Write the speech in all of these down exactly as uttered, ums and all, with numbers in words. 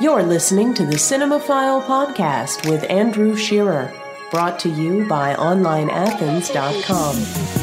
You're listening to the Cinemaphile Podcast with Andrew Shearer, brought to you by online athens dot com.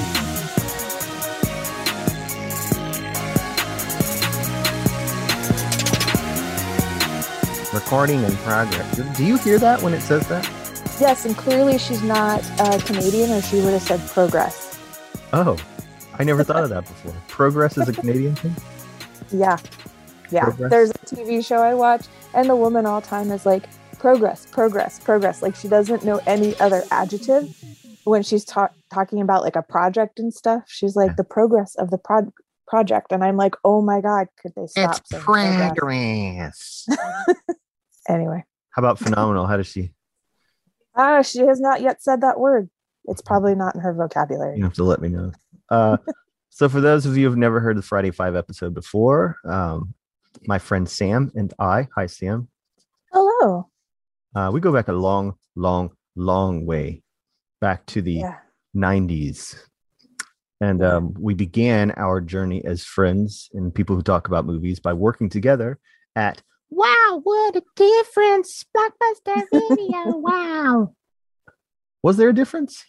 Recording in progress. Do you hear that when it says that? Yes, and clearly she's not uh, Canadian, or she would have said progress. Oh, I never thought of that before. Progress is a Canadian thing? Yeah. Yeah. Progress? There's a T V show I watch, and the woman all the time is like, progress, progress, progress. Like, she doesn't know any other adjective when she's ta- talking about like a project and stuff. She's like, the progress of the pro- project. And I'm like, oh my God, could they stop It's saying progress. Anyway. How about phenomenal? How does she? Ah, she has not yet said that word. It's probably not in her vocabulary. You have to let me know. Uh, so for those of you who've never heard the Friday Five episode before, um, my friend Sam and I, hi Sam. Hello. Uh, we go back a long, long, long way back to the yeah. nineties. And yeah. um, we began our journey as friends and people who talk about movies by working together at Wow, what a difference! Blockbuster Video, wow. Was there a difference?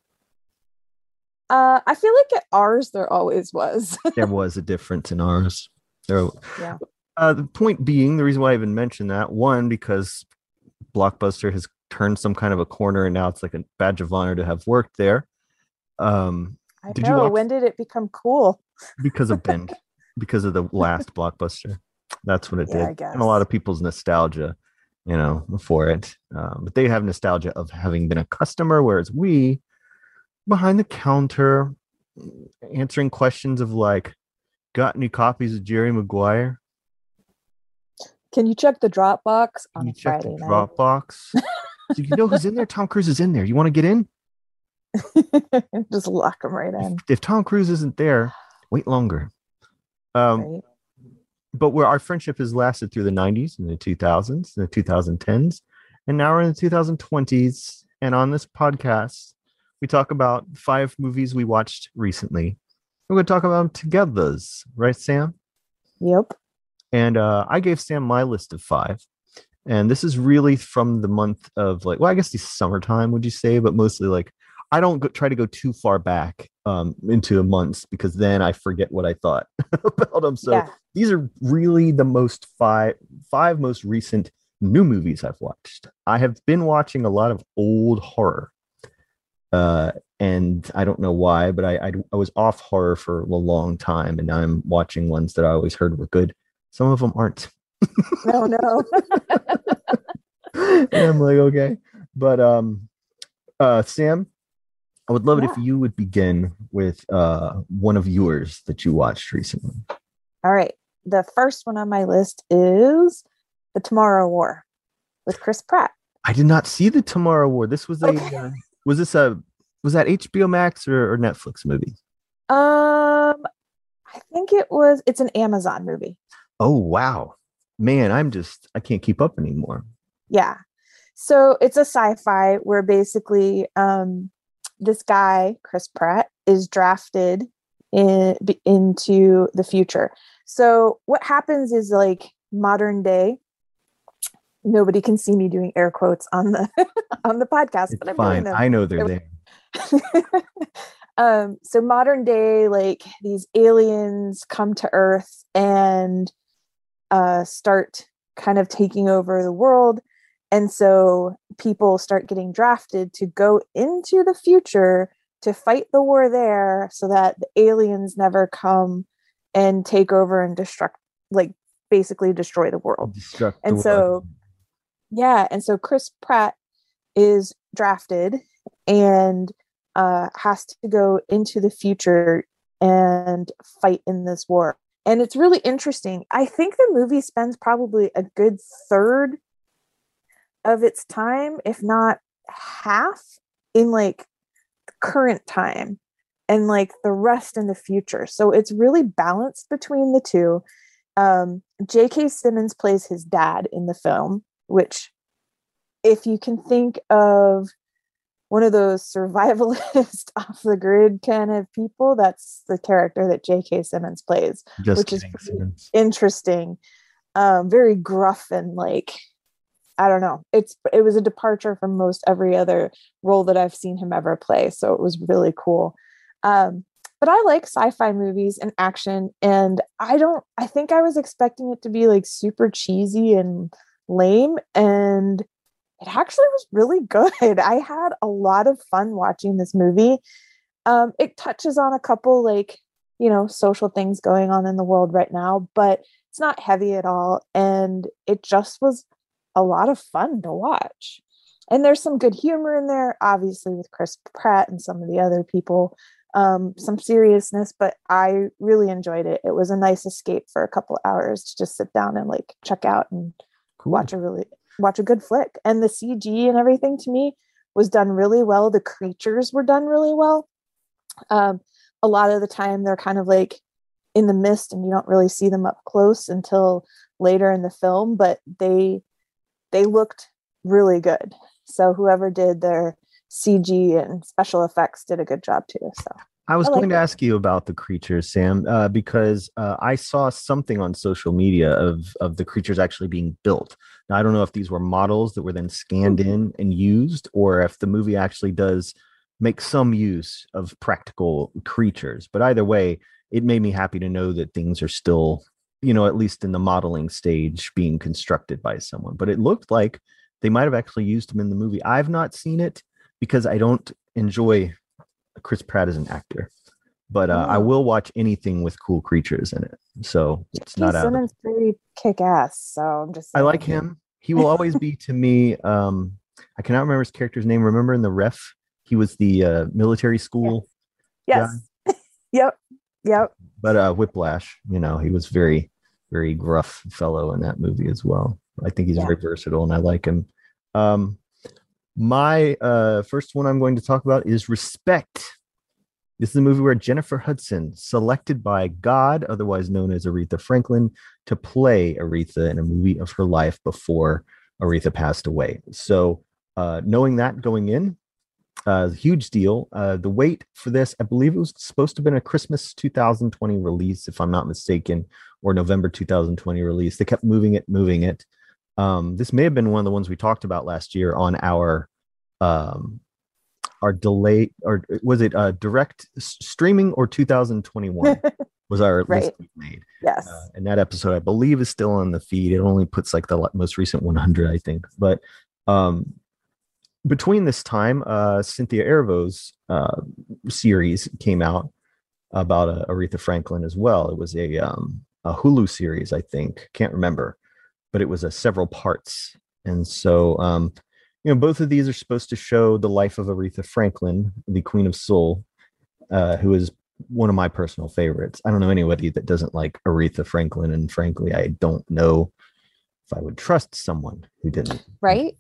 Uh, I feel like at ours there always was. There was a difference in ours. There, yeah. Uh, the point being, the reason why I even mentioned that, one, because Blockbuster has turned some kind of a corner, and now it's like a badge of honor to have worked there. Um, I did know. You watch... When did it become cool? Because of Bend, because of the last Blockbuster. That's what it yeah, did. I guess. And a lot of people's nostalgia, you know, for it. Um, but they have nostalgia of having been a customer, whereas we, behind the counter, answering questions of like, got any copies of Jerry Maguire? Can you check the Dropbox on Can you a check Friday the night? Dropbox? So you know who's in there? Tom Cruise is in there. You want to get in? Just lock him right in. If, if Tom Cruise isn't there, wait longer. Um, right. But where our friendship has lasted through the nineties and the two thousands and the twenty tens, and now we're in the twenty twenties. And on this podcast, we talk about five movies we watched recently. We're going to talk about them together, right, Sam? Yep. And uh, I gave Sam my list of five. And this is really from the month of like, well, I guess the summertime, would you say? But mostly like, I don't go, try to go too far back um, into months because then I forget what I thought about them. So yeah. These are really the most five, five most recent new movies I've watched. I have been watching a lot of old horror. Uh, and I don't know why, but I, I, I was off horror for a long time. And now I'm watching ones that I always heard were good. Some of them aren't. No, no. And I'm like, okay. But um, uh, Sam, I would love yeah. it if you would begin with uh, one of yours that you watched recently. All right. The first one on my list is The Tomorrow War with Chris Pratt. I did not see The Tomorrow War. This was a okay. uh, was this a was that H B O Max or, or Netflix movie? Um, I think it was. It's an Amazon movie. Oh wow, man! I'm just I can't keep up anymore. Yeah. So it's a sci-fi where basically um, this guy, Chris Pratt, is drafted in, into the future. So what happens is like modern day, nobody can see me doing air quotes on the on the podcast, it's but I'm fine. doing them. I know they're there. um, so modern day, like these aliens come to Earth and uh, start kind of taking over the world. And so people start getting drafted to go into the future to fight the war there so that the aliens never come and take over and destruct, like basically destroy the world. Destruct and the so, world. yeah. And so Chris Pratt is drafted and uh, has to go into the future and fight in this war. And it's really interesting. I think the movie spends probably a good third of its time, if not half, in like current time and like the rest in the future. So it's really balanced between the two. Um, J K. Simmons plays his dad in the film, which if you can think of one of those survivalist off the grid kind of people, that's the character that J K. Simmons plays, Just which kidding, is Simmons. interesting. um, very gruff and like, I don't know. It's it was a departure from most every other role that I've seen him ever play. So it was really cool. Um, but I like sci-fi movies and action, and I don't. I think I was expecting it to be like super cheesy and lame, and it actually was really good. I had a lot of fun watching this movie. Um, it touches on a couple like you know social things going on in the world right now, but it's not heavy at all, and it just was a lot of fun to watch. And there's some good humor in there, obviously with Chris Pratt and some of the other people, um, some seriousness, but I really enjoyed it. It was a nice escape for a couple hours to just sit down and like check out and cool. watch a really watch a good flick. And the C G and everything to me was done really well. The creatures were done really well. Um, a lot of the time they're kind of like in the mist and you don't really see them up close until later in the film, but they they looked really good. So whoever did their C G and special effects did a good job too. So I was I going like to it. ask you about the creatures, Sam, uh, because uh, I saw something on social media of of the creatures actually being built. Now, I don't know if these were models that were then scanned in and used, or if the movie actually does make some use of practical creatures. But either way, it made me happy to know that things are still, you know, at least in the modeling stage, being constructed by someone. But it looked like they might have actually used him in the movie. I've not seen it because I don't enjoy Chris Pratt as an actor, but uh, I Oh. will watch anything with cool creatures in it. So it's not J K. out. Of, Simmons pretty kick ass. So I'm just I saying. like him. He will always be to me. Um, I cannot remember his character's name. Remember in The Ref, he was the uh, military school. Yes. Yep. Yep. But uh, Whiplash, you know, he was very, very gruff fellow in that movie as well. I think he's Yeah. very versatile, and I like him. Um, my uh, first one I'm going to talk about is Respect. This is a movie where Jennifer Hudson, selected by God, otherwise known as Aretha Franklin, to play Aretha in a movie of her life before Aretha passed away. So, uh, knowing that going in, uh, huge deal. Uh, the wait for this, I believe it was supposed to have been a Christmas two thousand twenty release, if I'm not mistaken, or November two thousand twenty release. They kept moving it, moving it. Um, this may have been one of the ones we talked about last year on our um, our delay, or was it uh, direct s- streaming or two thousand twenty-one was our Right. list we made. Yes. Uh, and that episode, I believe, is still on the feed. It only puts like the most recent one hundred, I think. But um, between this time, uh, Cynthia Erivo's uh, series came out about uh, Aretha Franklin as well. It was a, um, a Hulu series, I think. Can't remember, but it was a several parts. And so, um, you know, both of these are supposed to show the life of Aretha Franklin, the Queen of Soul, uh, who is one of my personal favorites. I don't know anybody that doesn't like Aretha Franklin, and frankly, I don't know if I would trust someone who didn't. Right.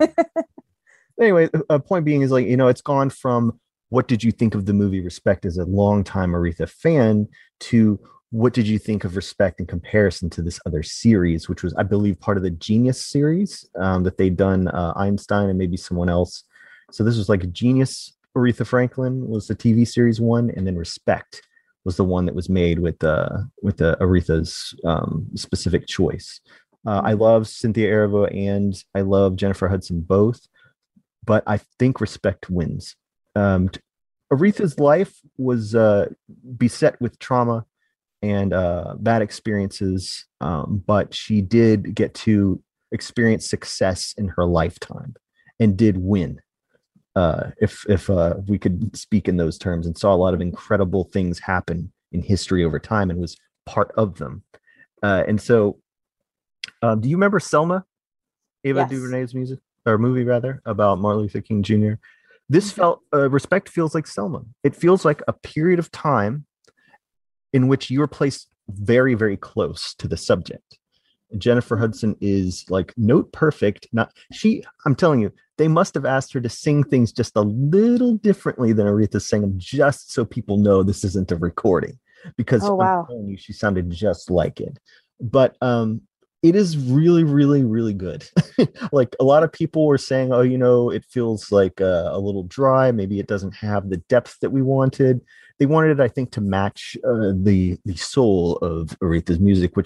Anyway, a point being is like, you know, it's gone from what did you think of the movie Respect as a longtime Aretha fan to what did you think of Respect in comparison to this other series, which was, I believe, part of the Genius series um, that they'd done, uh, Einstein and maybe someone else. So this was like a Genius. Aretha Franklin was the T V series one, and then Respect was the one that was made with uh, with the Aretha's um, specific choice. Uh, I love Cynthia Erivo and I love Jennifer Hudson both, but I think Respect wins. Um, Aretha's life was uh, beset with trauma and uh, bad experiences, um, but she did get to experience success in her lifetime and did win. Uh, if if uh, we could speak in those terms, and saw a lot of incredible things happen in history over time, and was part of them. Uh, and so, um, do you remember Selma, Ava Yes. DuVernay's music or movie rather about Martin Luther King Junior? This felt uh, Respect feels like Selma. It feels like a period of time in which you are placed very, very close to the subject. Jennifer Hudson is like note perfect. Not she. I'm telling you, they must have asked her to sing things just a little differently than Aretha sang them, just so people know this isn't a recording. Because Oh, wow. I'm telling you, she sounded just like it. But um, it is really, really, really good. Like a lot of people were saying, oh, you know, it feels like uh, a little dry. Maybe it doesn't have the depth that we wanted. They wanted it, I think, to match uh, the the soul of Aretha's music, which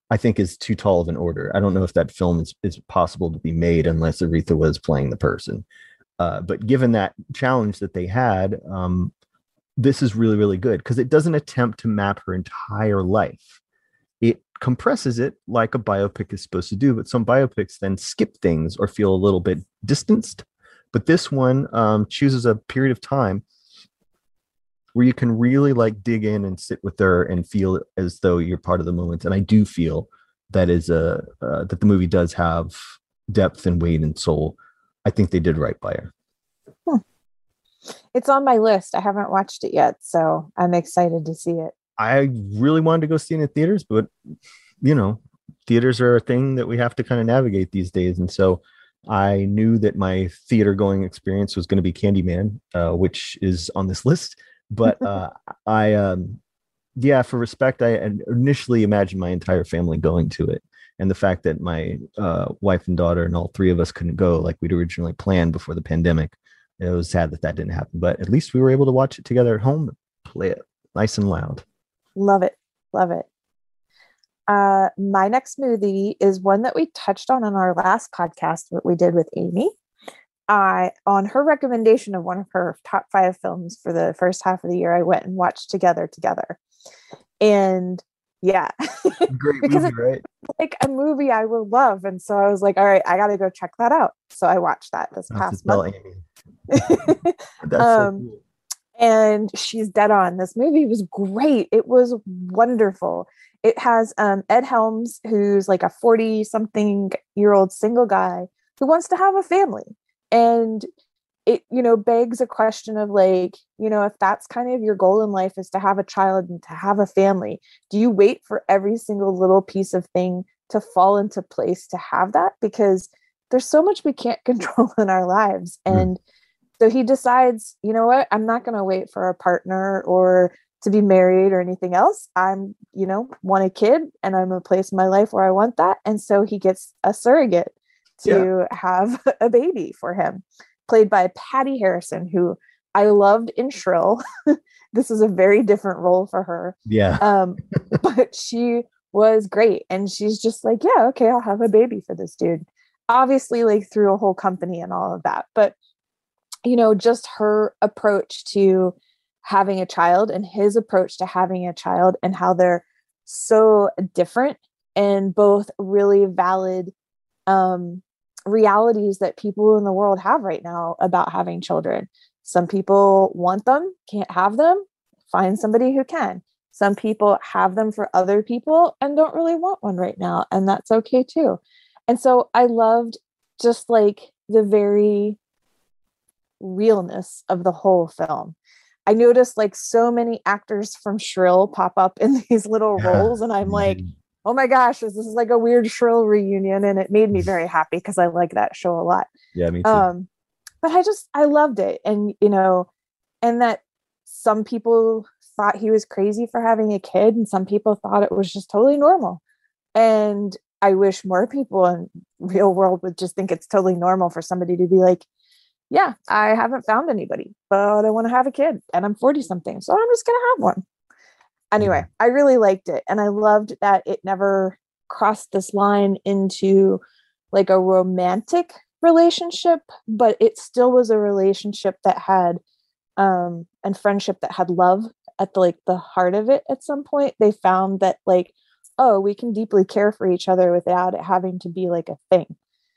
I think is too tall of an order. I don't know if that film is, is possible to be made unless Aretha was playing the person. Uh, but given that challenge that they had, um, this is really, really good because it doesn't attempt to map her entire life. It compresses it like a biopic is supposed to do, but some biopics then skip things or feel a little bit distanced. But this one um, chooses a period of time where you can really like dig in and sit with her and feel as though you're part of the moment. And I do feel that is a uh, that the movie does have depth and weight and soul. I think they did right by her. Hmm. It's on my list. I haven't watched it yet, so I'm excited to see it. I really wanted to go see it in theaters, but you know, theaters are a thing that we have to kind of navigate these days. And so I knew that my theater going experience was going to be Candyman, uh, which is on this list. But uh, I, um, yeah, for respect, I initially imagined my entire family going to it. And the fact that my uh, wife and daughter and all three of us couldn't go like we'd originally planned before the pandemic, it was sad that that didn't happen. But at least we were able to watch it together at home, play it nice and loud. Love it. Love it. Uh, my next movie is one that we touched on in our last podcast, what we did with Amy. I, on her recommendation of one of her top five films for the first half of the year, I went and watched Together Together. And yeah, great because movie, right? It's like a movie I will love. And so I was like, all right, I got to go check that out. So I watched that this past month. That's um, so cool. And she's dead on. This movie was great. It was wonderful. It has um, Ed Helms, who's like a forty something year old single guy who wants to have a family. And it, you know, begs a question of like, you know, if that's kind of your goal in life is to have a child and to have a family, do you wait for every single little piece of thing to fall into place to have that? Because there's so much we can't control in our lives. And mm. so he decides, you know what, I'm not going to wait for a partner or to be married or anything else. I'm, you know, want a kid and I'm in a place in my life where I want that. And so he gets a surrogate to yeah. have a baby for him, played by Patty Harrison, who I loved in Shrill. This is a very different role for her. Yeah. Um, but she was great. And she's just like, yeah, okay, I'll have a baby for this dude. Obviously, like through a whole company and all of that. But, you know, just her approach to having a child and his approach to having a child and how they're so different and both really valid um, realities that people in the world have right now about having children. Some people want them, can't have them, find somebody who can. Some people have them for other people and don't really want one right now. And that's okay too. And so I loved just like the very realness of the whole film. I noticed like so many actors from Shrill pop up in these little yeah. roles. And I'm like, oh my gosh, this is like a weird Shrill reunion. And it made me very happy because I like that show a lot. Yeah, me too. Um, but I just, I loved it. And, you know, and that some people thought he was crazy for having a kid and some people thought it was just totally normal. And I wish more people in real world would just think it's totally normal for somebody to be like, yeah, I haven't found anybody, but I want to have a kid and I'm forty something. So I'm just going to have one. Anyway, yeah. I really liked it. And I loved that it never crossed this line into like a romantic relationship, but it still was a relationship that had, um, and friendship that had love at the, like the heart of it. At some point they found that like, oh, we can deeply care for each other without it having to be like a thing.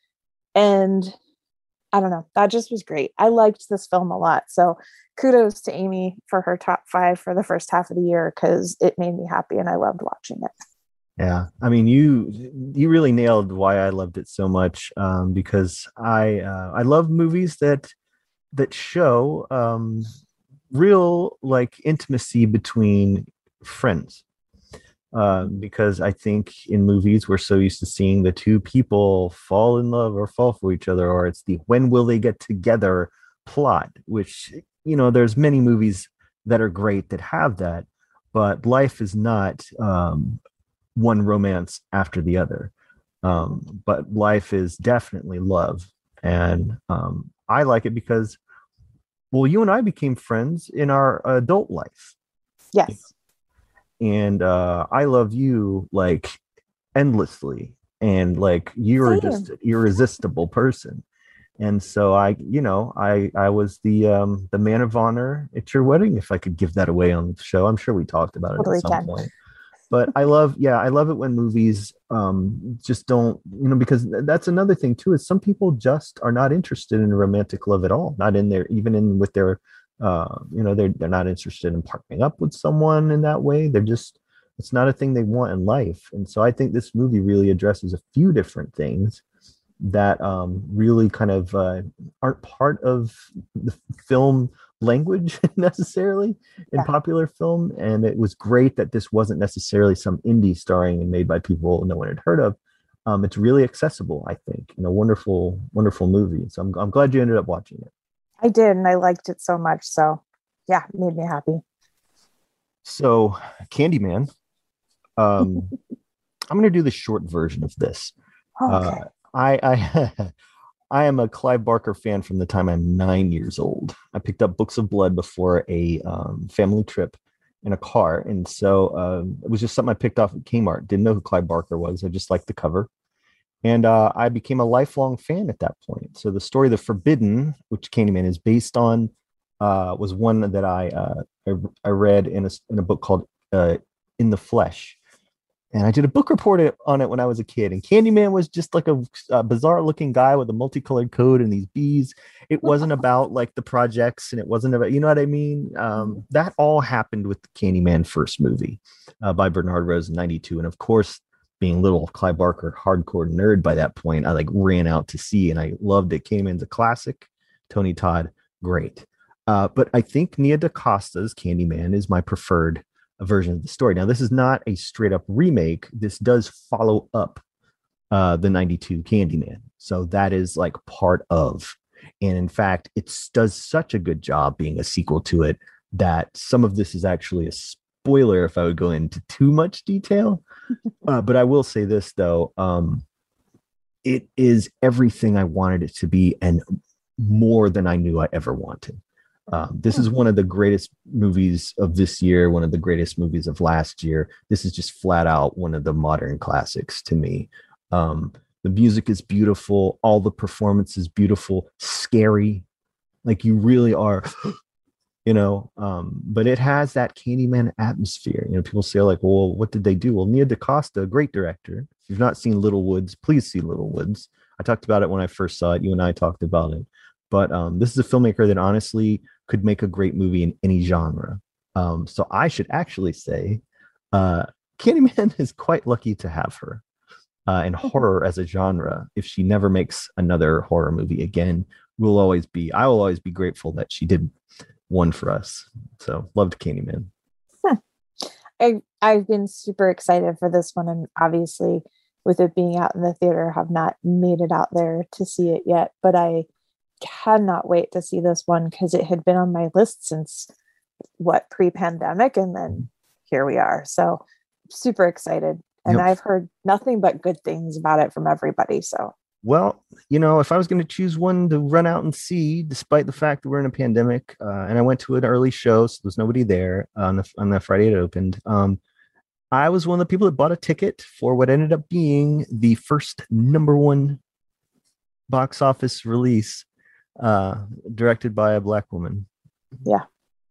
And I don't know, that just was great. I liked this film a lot. So kudos to Amy for her top five for the first half of the year, because it made me happy and I loved watching it. Yeah. I mean, you, you really nailed why I loved it so much. Um, because I, uh, I love movies that, that show, um, real like intimacy between friends. Uh, because I think in movies, we're so used to seeing the two people fall in love or fall for each other, or it's the when will they get together plot, which, you know, there's many movies that are great that have that, but life is not um, one romance after the other. Um, but life is definitely love. And um, I like it because, well, you and I became friends in our adult life. Yes. And uh, I love you like endlessly, and like you're just Same. an irresistible person. And so I, you know, I I was the um the man of honor at your wedding, if I could give that away on the show. I'm sure we talked about it at Totally some can. point. But I love, yeah, I love it when movies um just don't, you know, because that's another thing too, is some people just are not interested in romantic love at all, not in their, even in with their uh you know, they're they're not interested in partnering up with someone in that way. They're just, it's not a thing they want in life. And so I think this movie really addresses a few different things that um, really kind of uh, aren't part of the film language necessarily in Yeah. popular film. And it was great that this wasn't necessarily some indie starring and made by people no one had heard of. Um, it's really accessible, I think, and a wonderful, wonderful movie. So I'm, I'm glad you ended up watching it. I did, and I liked it so much. So yeah, it made me happy. So Candyman, um, I'm going to do the short version of this. Okay. Uh, I, I I am a Clive Barker fan from the time I'm nine years old. I picked up Books of Blood before a um, family trip in a car, and so um, it was just something I picked off at Kmart. Didn't know who Clive Barker was. I just liked the cover, and uh, I became a lifelong fan at that point. So the story, The Forbidden, which Candyman is based on, uh, was one that I, uh, I I read in a in a book called uh, In the Flesh. And I did a book report on it when I was a kid. And Candyman was just like a, a bizarre looking guy with a multicolored coat and these bees. It wasn't about like the projects, and it wasn't about, you know what I mean? Um, that all happened with the Candyman first movie uh, by Bernard Rose in ninety-two. And of course, being little Clive Barker hardcore nerd by that point, I like ran out to see, and I loved it. Candyman's a classic. Tony Todd, great. Uh, but I think Nia DaCosta's Candyman is my preferred a version of the story. Now, this is not a straight up remake. This does follow up uh, the ninety-two Candyman. So that is like part of. And in fact, it does such a good job being a sequel to it that some of this is actually a spoiler if I would go into too much detail. Uh, but I will say this, though. Um, it is everything I wanted it to be and more than I knew I ever wanted. Um, this is one of the greatest movies of this year, one of the greatest movies of last year. This is just flat out one of the modern classics to me. Um, the music is beautiful. All the performance is beautiful, scary. Like you really are, you know, um, but it has that Candyman atmosphere. You know, people say like, well, what did they do? Well, Nia DaCosta, great director. If you've not seen Little Woods, please see Little Woods. I talked about it when I first saw it. You and I talked about it. But um, this is a filmmaker that honestly could make a great movie in any genre. Um, so I should actually say uh, Candyman is quite lucky to have her uh, in horror as a genre. If she never makes another horror movie again, we'll always be, I will always be grateful that she did one for us. So loved Candyman. Huh. I, I've been super excited for this one. And obviously with it being out in the theater, have not made it out there to see it yet, but I cannot wait to see this one because it had been on my list since what pre-pandemic, and then here we are. So super excited, and Yep. I've heard nothing but good things about it from everybody. So Well, you know, if I was going to choose one to run out and see, despite the fact that we're in a pandemic, uh, and I went to an early show, so there's nobody there on the on the Friday it opened. Um, I was one of the people that bought a ticket for what ended up being the first number one box office release, uh, directed by a Black woman. Yeah.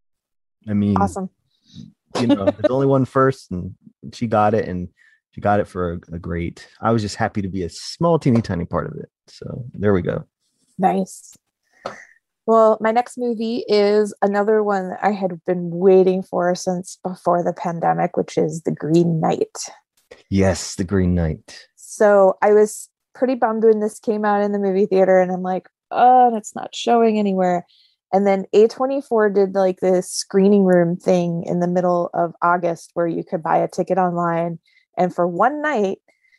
I mean, Awesome. You know, there's only one first, and she got it, and she got it for a, a great. I was just happy to be a small, teeny, tiny part of it. So there we go. Nice. Well, my next movie is another one that I had been waiting for since before the pandemic, which is The Green Knight. Yes, The Green Knight. So I was pretty bummed when this came out in the movie theater, and I'm like, oh, and it's not showing anywhere. And then A twenty-four did like this screening room thing in the middle of August where you could buy a ticket online. And for one night,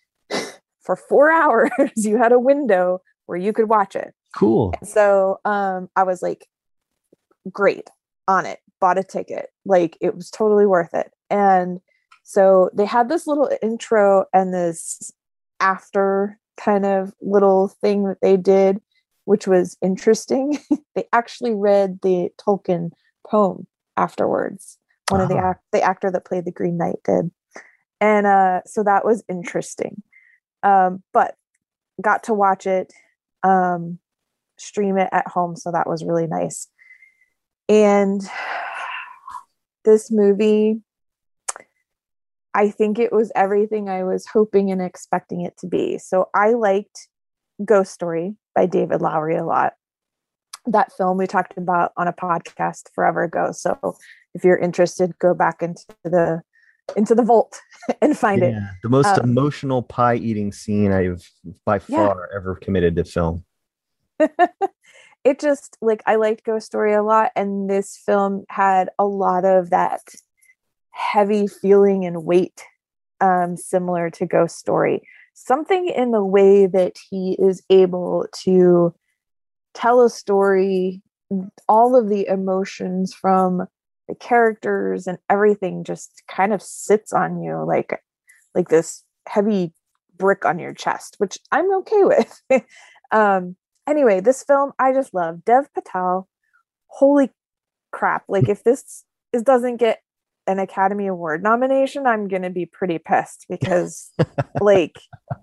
for four hours, you had a window where you could watch it. Cool. And so um, I was like, great, on it, bought a ticket. Like it was totally worth it. And so they had this little intro and this after kind of little thing that they did, which was interesting. They actually read the Tolkien poem afterwards. One ah. of the act the actor that played the Green Knight did. And uh, so that was interesting. Um, but got to watch it, um, stream it at home. So that was really nice. And this movie, I think it was everything I was hoping and expecting it to be. So I liked Ghost Story by David Lowery a lot. That film we talked about on a podcast forever ago. So if you're interested, go back into the into the vault and find yeah, it. The most um, emotional pie eating scene I've by far yeah. ever committed to film. It just, like, I liked Ghost Story a lot, and this film had a lot of that heavy feeling and weight, um, similar to Ghost Story. Something in the way that he is able to tell a story, all of the emotions from the characters and everything just kind of sits on you like like this heavy brick on your chest, which I'm okay with. um anyway, this film I just love. Dev Patel, holy crap, like if this is doesn't get an Academy Award nomination, I'm gonna be pretty pissed, because like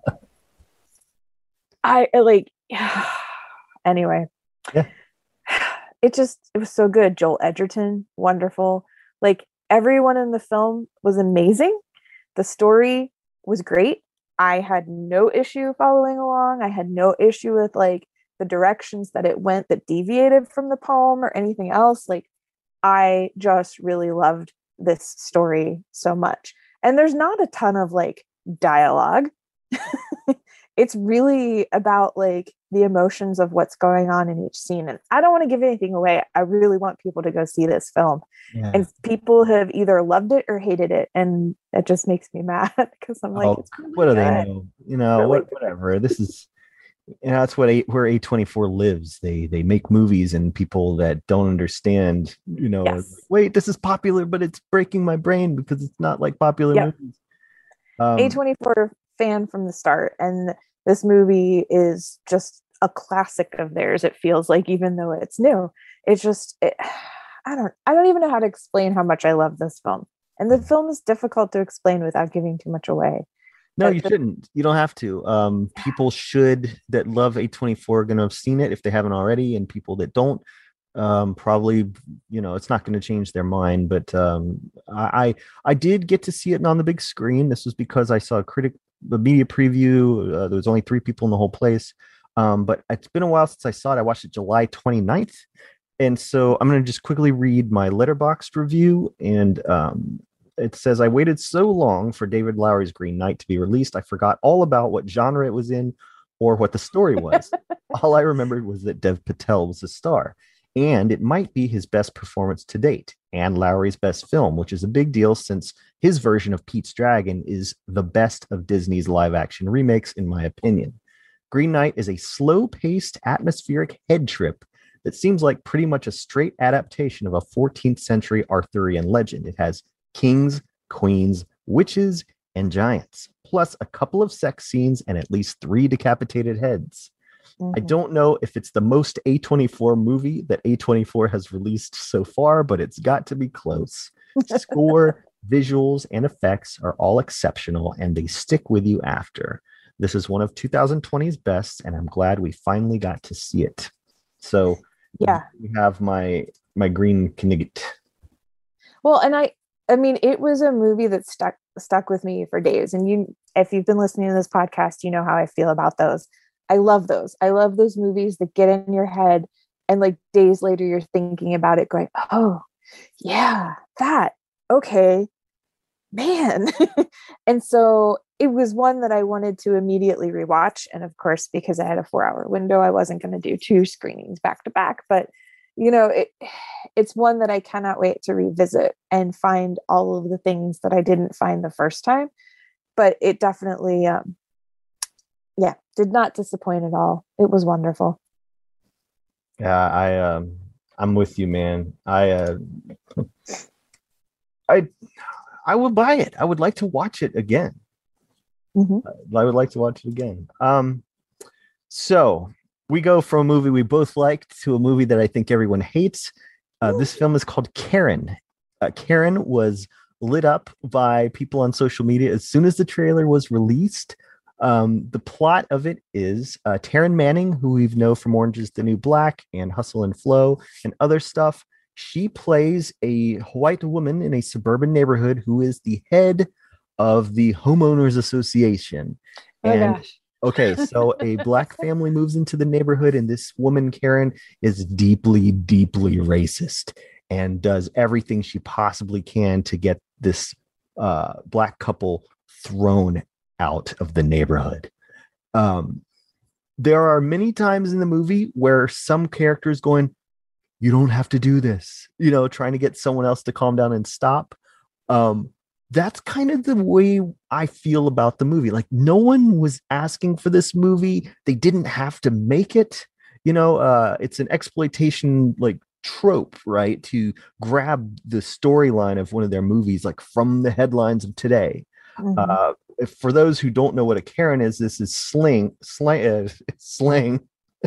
I like anyway. Yeah. It just, it was so good. Joel Edgerton, wonderful. Like, everyone in the film was amazing. The story was great. I had no issue following along. I had no issue with like the directions that it went that deviated from the poem or anything else. Like, I just really loved this story so much. And there's not a ton of like dialogue. It's really about like the emotions of what's going on in each scene. And I don't want to give anything away. I really want people to go see this film. Yeah. And people have either loved it or hated it. And it just makes me mad, because I'm like, oh, it's really what do good. they know? You know, really what, whatever. This is, you know, that's what a, where A twenty-four lives. They they make movies, and people that don't understand, you know, yes. like, wait, this is popular, but it's breaking my brain because it's not like popular yep. movies. Um, A twenty-four fan from the start, and this movie is just a classic of theirs. It feels like, even though it's new, it's just it, I don't I don't even know how to explain how much I love this film. And the film is difficult to explain without giving too much away. No, but you the, shouldn't. You don't have to. Um, people should that love A twenty-four are going to have seen it if they haven't already, and people that don't, um, probably, you know, it's not going to change their mind. But um, I I did get to see it on the big screen. This was because I saw a critic the media preview. Uh, there was only three people in the whole place. Um, but it's been a while since I saw it. I watched it July twenty-ninth. And so I'm going to just quickly read my Letterboxd review. And um, it says, I waited so long for David Lowery's Green Knight to be released, I forgot all about what genre it was in or what the story was. All I remembered was that Dev Patel was the star. And it might be his best performance to date, and Lowery's best film, which is a big deal since his version of Pete's Dragon is the best of Disney's live-action remakes, in my opinion. Green Knight is a slow-paced, atmospheric head trip that seems like pretty much a straight adaptation of a fourteenth century Arthurian legend. It has kings, queens, witches, and giants, plus a couple of sex scenes and at least three decapitated heads. Mm-hmm. I don't know if it's the most A twenty-four movie that A twenty-four has released so far, but it's got to be close. Score, visuals, and effects are all exceptional, and they stick with you after. This is one of twenty twenty's best, and I'm glad we finally got to see it. So, yeah, you have my my green Knigget. Well, and I, I mean, it was a movie that stuck stuck with me for days. And you, if you've been listening to this podcast, you know how I feel about those. I love those. I love those movies that get in your head, and like days later, you're thinking about it, going, "Oh, yeah, that okay, man." And so it was one that I wanted to immediately rewatch. And of course, because I had a four hour window, I wasn't going to do two screenings back to back. But, you know, it it's one that I cannot wait to revisit and find all of the things that I didn't find the first time. But it definitely, um, yeah, did not disappoint at all. It was wonderful. Yeah, I, um, I'm with you, man. I, uh, I, I will buy it. I would like to watch it again. Mm-hmm. I would like to watch it again. Um, so we go from a movie we both liked to a movie that I think everyone hates. Uh, this film is called Karen. Uh, Karen was lit up by people on social media as soon as the trailer was released. Um, the plot of it is uh, Taryn Manning, who we've known from Orange is the New Black and Hustle and Flow and other stuff. She plays a white woman in a suburban neighborhood who is the head of the homeowners association. Oh, and gosh. Okay, so a black family moves into the neighborhood, and this woman, Karen, is deeply, deeply racist and does everything she possibly can to get this uh, black couple thrown out of the neighborhood. Um, there are many times in the movie where some characters going, "You don't have to do this," you know, trying to get someone else to calm down and stop. Um, that's kind of the way I feel about the movie. Like, no one was asking for this movie. They didn't have to make it. You know, uh, it's an exploitation like trope, right? To grab the storyline of one of their movies, like from the headlines of today. Mm-hmm. Uh, if, for those who don't know what a Karen is, this is slang, slang, uh, slang.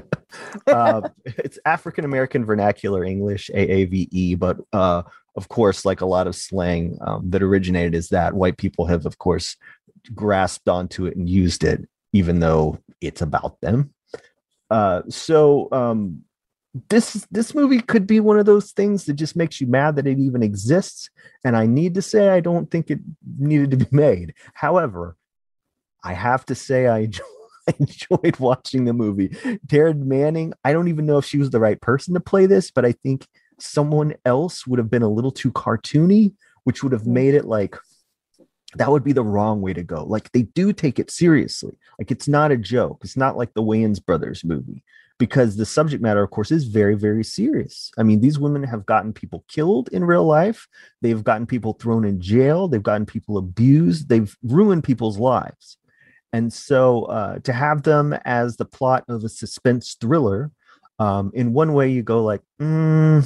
uh, it's African American vernacular English, A A V E, but uh, of course, like a lot of slang um, that originated is that white people have, of course, grasped onto it and used it, even though it's about them. Uh, so um, this this movie could be one of those things that just makes you mad that it even exists. And I need to say, I don't think it needed to be made. However, I have to say, I enjoy. I enjoyed watching the movie. Taryn Manning, I don't even know if she was the right person to play this, but I think someone else would have been a little too cartoony, which would have made it like, that would be the wrong way to go. Like, they do take it seriously. Like, it's not a joke. It's not like the Wayans Brothers movie, because the subject matter, of course, is very, very serious. I mean, these women have gotten people killed in real life. They've gotten people thrown in jail. They've gotten people abused. They've ruined people's lives. And so uh, to have them as the plot of a suspense thriller, um, in one way you go like, mm,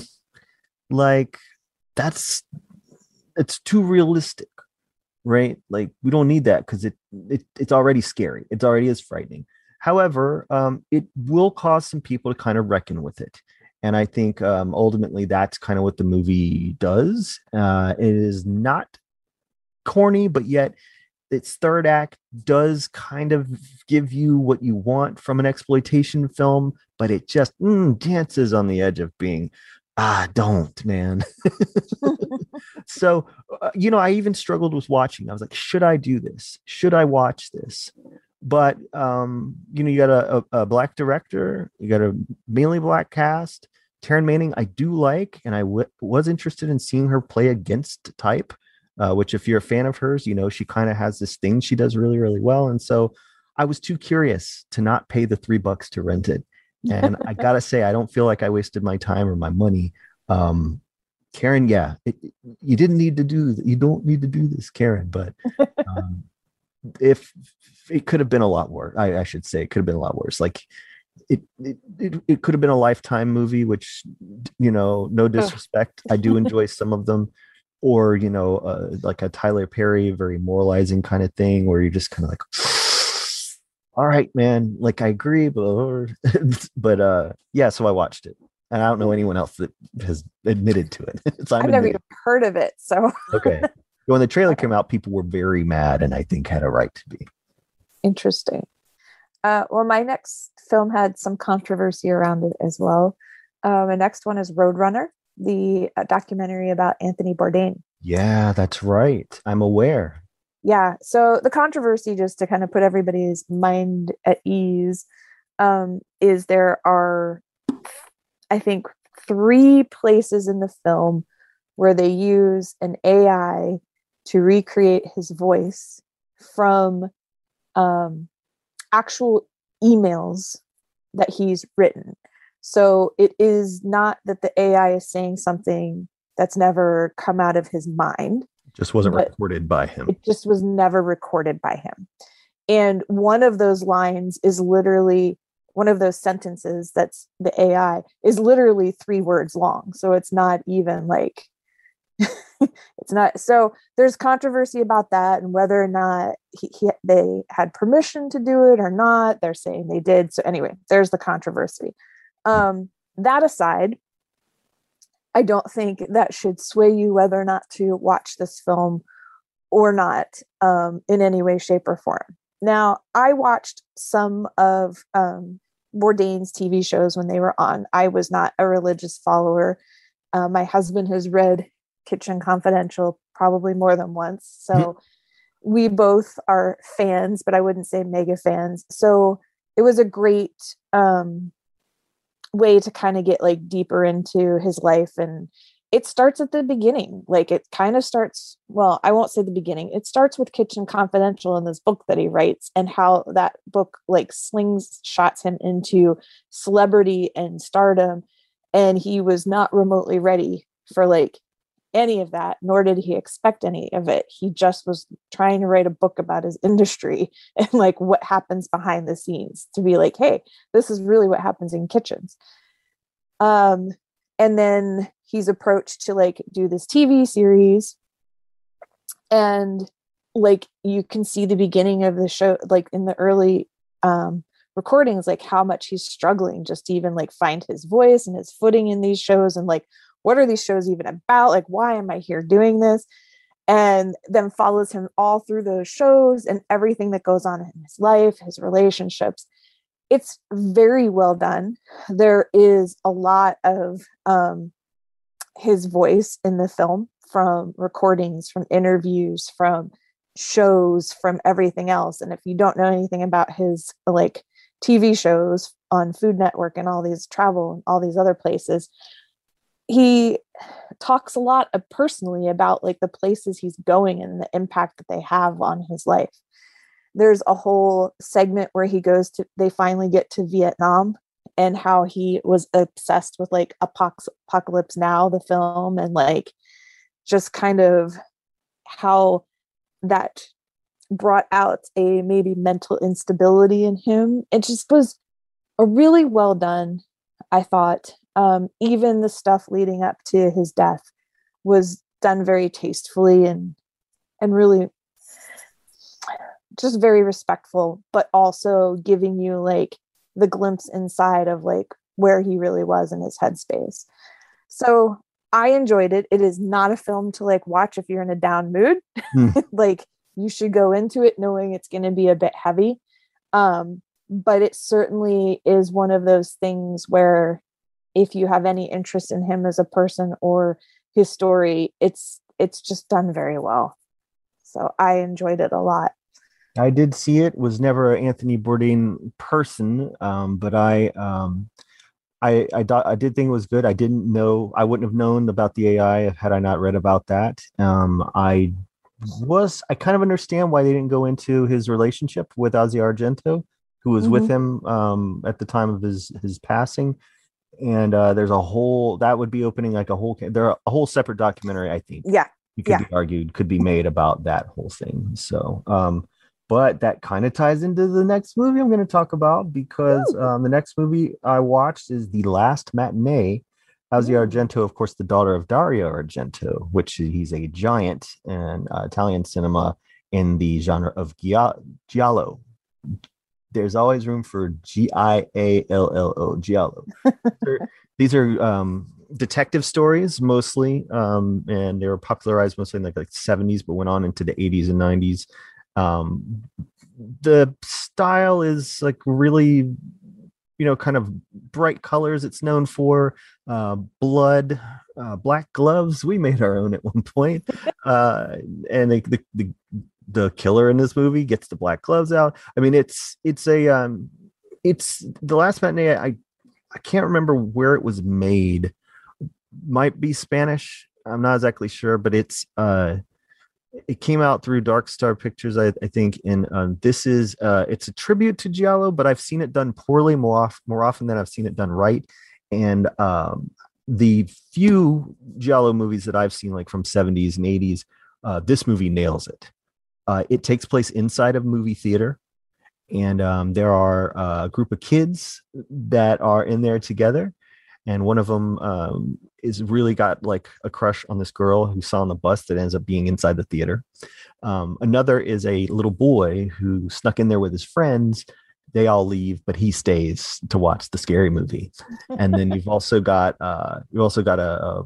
like that's, it's too realistic, right? Like, we don't need that because it, it it's already scary. It's already is frightening. However, um, it will cause some people to kind of reckon with it. And I think um, ultimately that's kind of what the movie does. Uh, it is not corny, but yet its third act does kind of give you what you want from an exploitation film, but it just mm, dances on the edge of being, ah, don't, man. So, uh, you know, I even struggled with watching. I was like, should I do this? Should I watch this? But, um, you know, you got a, a, a black director, you got a mainly black cast. Taryn Manning, I do like, and I w- was interested in seeing her play against type. Uh, which, if you're a fan of hers, you know, she kind of has this thing she does really, really well. And so I was too curious to not pay the three bucks to rent it. And I got to say, I don't feel like I wasted my time or my money. Um, Karen, yeah, it, it, you didn't need to do, you don't need to do this, Karen. But um, if it could have been a lot worse, I, I should say it could have been a lot worse. Like it, it, it, it could have been a Lifetime movie, which, you know, no disrespect. I do enjoy some of them. Or, you know, uh, like a Tyler Perry, very moralizing kind of thing where you're just kind of like, all right, man, like I agree, but, but uh, yeah, so I watched it. And I don't know anyone else that has admitted to it. So I've never even heard of it. So, okay. When the trailer came out, people were very mad and I think had a right to be. Interesting. Uh, well, my next film had some controversy around it as well. Uh, the next one is Roadrunner, the uh, documentary about Anthony Bourdain. Yeah, that's right. I'm aware. Yeah. So the controversy, just to kind of put everybody's mind at ease, um, is there are, I think, three places in the film where they use an A I to recreate his voice from um, actual emails that he's written. So it is not that the A I is saying something that's never come out of his mind. It just wasn't recorded by him. It just was never recorded by him. And one of those lines is literally, one of those sentences that's the A I is literally three words long. So it's not even like, it's not. So there's controversy about that and whether or not he, he, they had permission to do it or not. They're saying they did. So anyway, there's the controversy. Um, that aside, I don't think that should sway you whether or not to watch this film or not, um, in any way, shape, or form. Now, I watched some of um, Bourdain's T V shows when they were on. I was not a religious follower. Uh, my husband has read Kitchen Confidential probably more than once. So mm-hmm. we both are fans, but I wouldn't say mega fans. So it was a great um, way to kind of get like deeper into his life. And it starts at the beginning. Like it kind of starts, well, I won't say the beginning. It starts with Kitchen Confidential in this book that he writes, and how that book like slings shots him into celebrity and stardom. And he was not remotely ready for like any of that, nor did he expect any of it. He just was trying to write a book about his industry and like what happens behind the scenes, to be like, hey, this is really what happens in kitchens. Um, and then he's approached to like do this T V series, and like you can see the beginning of the show, like in the early um, recordings, like how much he's struggling just to even like find his voice and his footing in these shows, and like, what are these shows even about? Like, why am I here doing this? And then follows him all through those shows and everything that goes on in his life, his relationships. It's very well done. There is a lot of um, his voice in the film, from recordings, from interviews, from shows, from everything else. And if you don't know anything about his like T V shows on Food Network and all these travel and all these other places, he talks a lot of personally about like the places he's going and the impact that they have on his life. There's a whole segment where he goes to, they finally get to Vietnam, and how he was obsessed with like Apox- Apocalypse Now, the film, and like just kind of how that brought out a maybe mental instability in him. It just was a really well done, I thought. Um, even the stuff leading up to his death was done very tastefully and and really just very respectful, but also giving you like the glimpse inside of like where he really was in his headspace. So I enjoyed it. It is not a film to like watch if you're in a down mood. Mm. Like you should go into it knowing it's going to be a bit heavy. Um, but it certainly is one of those things where if you have any interest in him as a person or his story, it's it's just done very well. So I enjoyed it a lot. I did see it. Was never an Anthony Bourdain person, um, but I, um, I, I, I did think it was good. I didn't know. I wouldn't have known about the A I had I not read about that. Um, I was. I kind of understand why they didn't go into his relationship with Asia Argento, who was mm-hmm. with him um, at the time of his his passing. And uh, there's a whole that would be opening like a whole. There are a whole separate documentary. I think. Yeah. It could yeah. be argued could be made about that whole thing. So. Um, But that kind of ties into the next movie I'm going to talk about, because um, the next movie I watched is The Last Matinee. Asia Argento, of course, the daughter of Dario Argento, which he's a giant in uh, Italian cinema in the genre of gia- giallo. There's always room for G I A L L O, giallo. These are um, detective stories mostly, um, and they were popularized mostly in like, like the seventies, but went on into the eighties and nineties. Um, the style is like really, you know, kind of bright colors. It's known for uh, blood, uh, black gloves. We made our own at one point. Uh, and they, the, the, the killer in this movie gets the black gloves out. I mean, it's, it's a, um, it's The Last Matinee. I, I can't remember where it was made. Might be Spanish. I'm not exactly sure, but it's, uh, it came out through Dark Star Pictures, I, I think, and um, this is uh, it's a tribute to giallo, but I've seen it done poorly more, off, more often than I've seen it done right. And um, the few giallo movies that I've seen, like from seventies and eighties, uh, this movie nails it. Uh, it takes place inside of movie theater, and um, there are uh, a group of kids that are in there together. And one of them um, is really got like a crush on this girl who saw on the bus that ends up being inside the theater. Um, another is a little boy who snuck in there with his friends. They all leave, but he stays to watch the scary movie. And then you've also got uh, you've also got a, a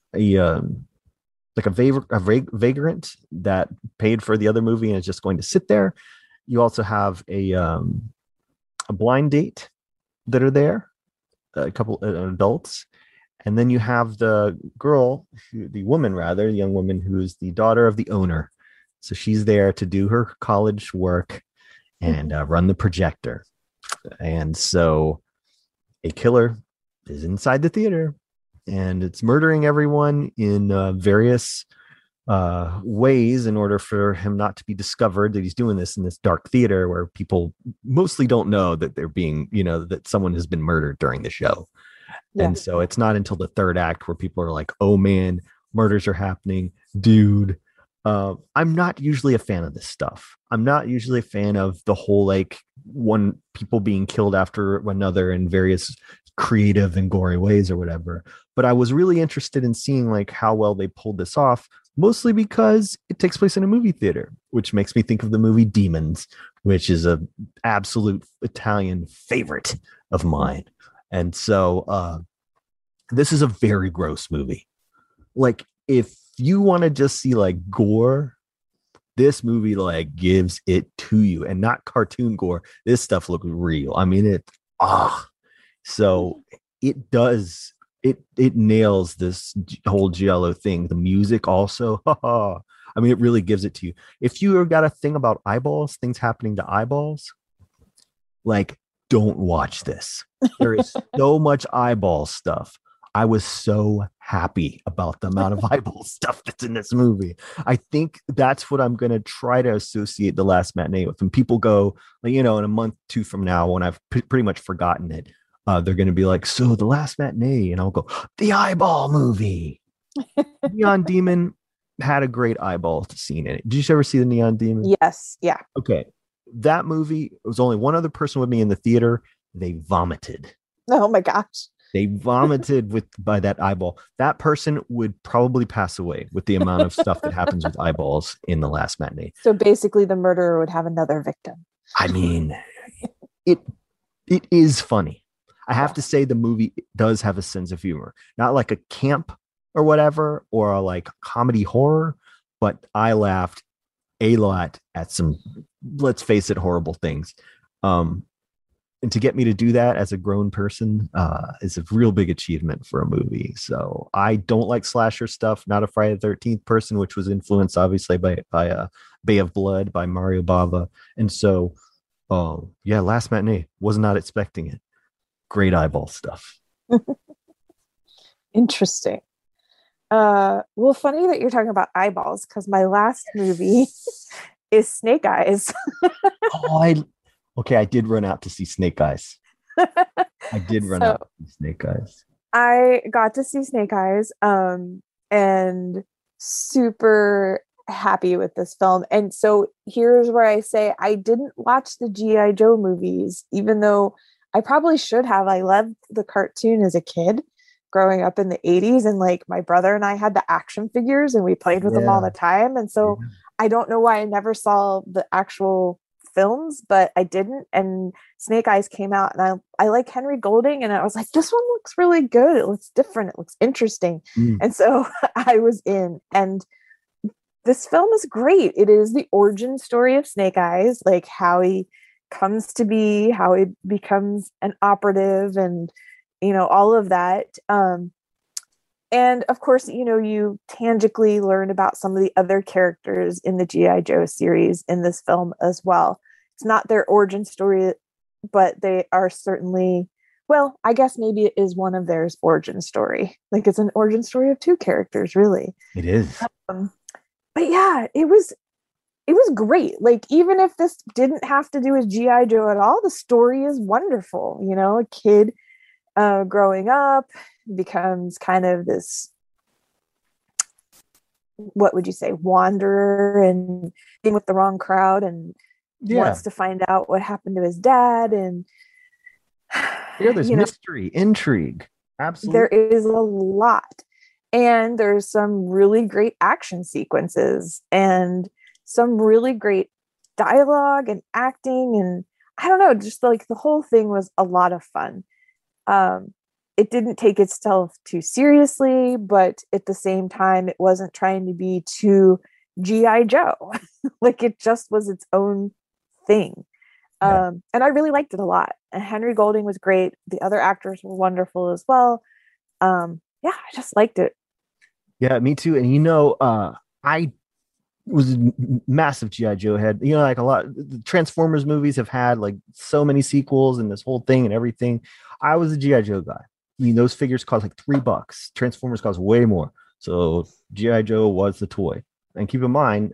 a um, like a, va- a va- vagrant that paid for the other movie and is just going to sit there. You also have a um, a blind date that are there, a couple uh, adults, and then you have the girl, who, the woman rather, the young woman who's the daughter of the owner. So she's there to do her college work and uh, run the projector. And so a killer is inside the theater and it's murdering everyone in uh, various uh, ways in order for him not to be discovered that he's doing this in this dark theater where people mostly don't know that they're being, you know, that someone has been murdered during the show. Yeah. And so it's not until the third act where people are like, oh man, murders are happening, dude. Uh, I'm not usually a fan of this stuff. I'm not usually a fan of the whole like one people being killed after another in various creative and gory ways or whatever. But I was really interested in seeing like how well they pulled this off, mostly because it takes place in a movie theater, which makes me think of the movie Demons, which is a absolute Italian favorite of mine. And so uh, this is a very gross movie. Like if you want to just see like gore, this movie like gives it to you, and not cartoon gore. This stuff looks real. I mean, it ah, so it does it it nails this whole giallo thing. The music also, I mean, it really gives it to you. If you got a thing about eyeballs, things happening to eyeballs, like don't watch this. There is so much eyeball stuff. I was so happy about the amount of eyeball stuff that's in this movie. I think that's what I'm going to try to associate The Last Matinee with. When people go, like, you know, in a month, two from now, when I've p- pretty much forgotten it, uh, they're going to be like, so The Last Matinee. And I'll go, the eyeball movie. Neon Demon had a great eyeball scene in it. Did you ever see the Neon Demon? Yes. Yeah. Okay. That movie, it was only one other person with me in the theater. They vomited. Oh my gosh. They vomited with by that eyeball. That person would probably pass away with the amount of stuff that happens with eyeballs in The Last Matinee. So basically the murderer would have another victim. I mean, it it is funny. I have to say the movie does have a sense of humor. Not like a camp or whatever, or a like comedy horror, but I laughed a lot at some, let's face it, horrible things. Um, and to get me to do that as a grown person uh, is a real big achievement for a movie. So I don't like slasher stuff. Not a Friday the thirteenth person, which was influenced obviously by by uh, Bay of Blood by Mario Bava. And so, oh yeah, Last Matinee, was not expecting it. Great eyeball stuff. Interesting. Uh, well, funny that you're talking about eyeballs because my last movie is Snake Eyes. oh, I okay. I did run out to see Snake Eyes. I did run so, out to see Snake Eyes. I got to see Snake Eyes, um, and super happy with this film. And so here's where I say I didn't watch the G I. Joe movies, even though I probably should have. I loved the cartoon as a kid growing up in the eighties, and like my brother and I had the action figures and we played with yeah. them all the time. And so yeah. I don't know why I never saw the actual films, but I didn't. And Snake Eyes came out and I, I like Henry Golding, and I was like, this one looks really good. It looks different. It looks interesting. Mm. And so I was in, and this film is great. It is the origin story of Snake Eyes, like how he comes to be, how he becomes an operative, and you know, all of that. Um, and of course, you know, you tangibly learn about some of the other characters in the G I. Joe series in this film as well. It's not their origin story, but they are certainly, well, I guess maybe it is one of theirs origin story. Like it's an origin story of two characters, really. It is. Um, but yeah, it was, it was great. Like, even if this didn't have to do with G I. Joe at all, the story is wonderful. You know, a kid Uh, growing up becomes kind of this, what would you say, wanderer and being with the wrong crowd, and yeah. wants to find out what happened to his dad. And yeah, there's mystery, know, intrigue. Absolutely. There is a lot. And there's some really great action sequences and some really great dialogue and acting. And I don't know, just like the whole thing was a lot of fun. Um, it didn't take itself too seriously, but at the same time, it wasn't trying to be too G I. Joe. Like it just was its own thing. Yeah. Um, and I really liked it a lot. And Henry Golding was great. The other actors were wonderful as well. Um, yeah, I just liked it. Yeah, me too. And you know, uh, I was a massive G I. Joe head. You know, like a lot the Transformers movies have had like so many sequels and this whole thing and everything. I was a G I. Joe guy. I mean, those figures cost like three bucks. Transformers cost way more. So G I. Joe was the toy. And keep in mind,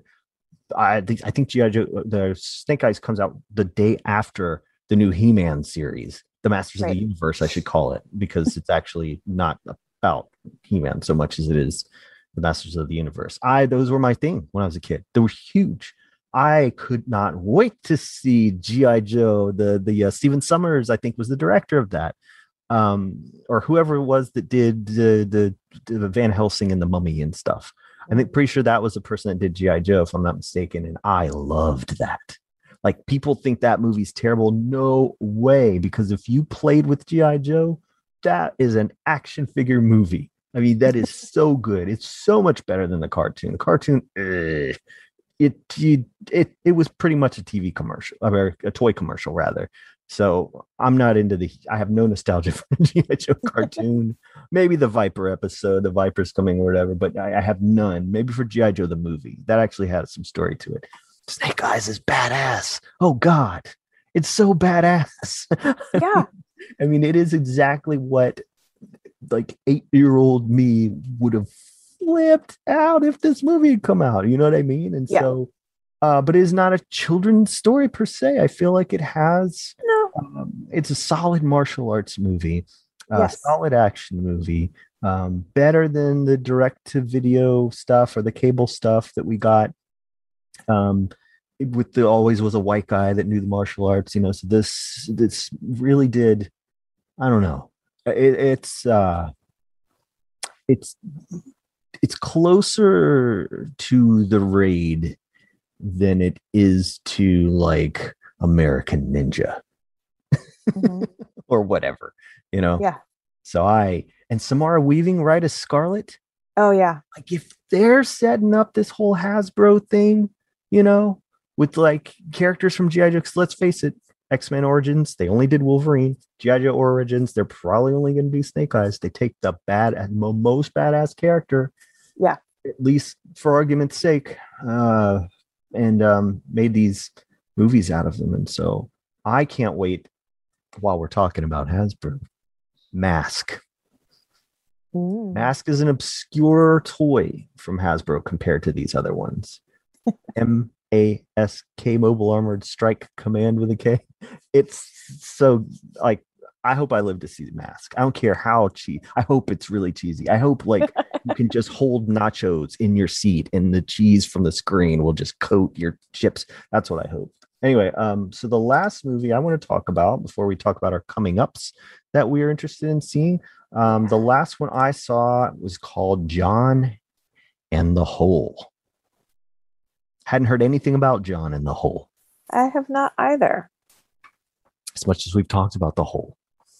I think I think G I. Joe the Snake Eyes comes out the day after the new He-Man series, the Masters right. of the Universe, I should call it, because it's actually not about He-Man so much as it is the Masters of the Universe. I those were my thing when I was a kid. They were huge. I could not wait to see G I. Joe. The the uh, Stephen Summers, I think, was the director of that, um, or whoever it was that did the, the the Van Helsing and the Mummy and stuff. I think pretty sure that was the person that did G I. Joe, if I'm not mistaken, and I loved that. Like people think that movie's terrible. No way, because if you played with G I. Joe, that is an action figure movie. I mean, that is so good. It's so much better than the cartoon. The cartoon, ugh, it, it it it was pretty much a T V commercial, or a toy commercial rather. So I'm not into the. I have no nostalgia for the G I. Joe cartoon. Maybe the Viper episode, the Viper's coming or whatever, but I, I have none. Maybe for G I. Joe the movie, that actually had some story to it. Snake Eyes is badass. Oh God, it's so badass. Yeah, I mean, it is exactly what like eight-year-old me would have flipped out if this movie had come out. You know what I mean? And yeah. so, uh, but it is not a children's story per se. I feel like it has. No, um, it's a solid martial arts movie, a yes. solid action movie, um, better than the direct-to-video stuff or the cable stuff that we got. Um, with the always was a white guy that knew the martial arts, you know. So this this really did. I don't know. It, it's uh, it's it's closer to The Raid than it is to like American Ninja mm-hmm. or whatever, you know. Yeah. So I and Samara Weaving, right, as Scarlet. Oh yeah. Like if they're setting up this whole Hasbro thing, you know, with like characters from G I. Joe, because let's face it, X-Men Origins, they only did Wolverine. G I. Joe Origins, they're probably only going to do Snake Eyes. They take the bad, most badass character, yeah, at least for argument's sake, uh, and um, made these movies out of them. And so I can't wait. While we're talking about Hasbro, Mask. Ooh. Mask is an obscure toy from Hasbro compared to these other ones. M A S K Mobile Armored Strike Command with a K. It's so like I hope I live to see the Mask. I don't care how cheesy. I hope it's really cheesy. I hope like you can just hold nachos in your seat and the cheese from the screen will just coat your chips. That's what I hope. Anyway, um, so the last movie I want to talk about before we talk about our coming ups that we are interested in seeing, um, the last one I saw was called John and the Hole. Hadn't heard anything about John and the Hole. I have not either. As much as we've talked about the Hole.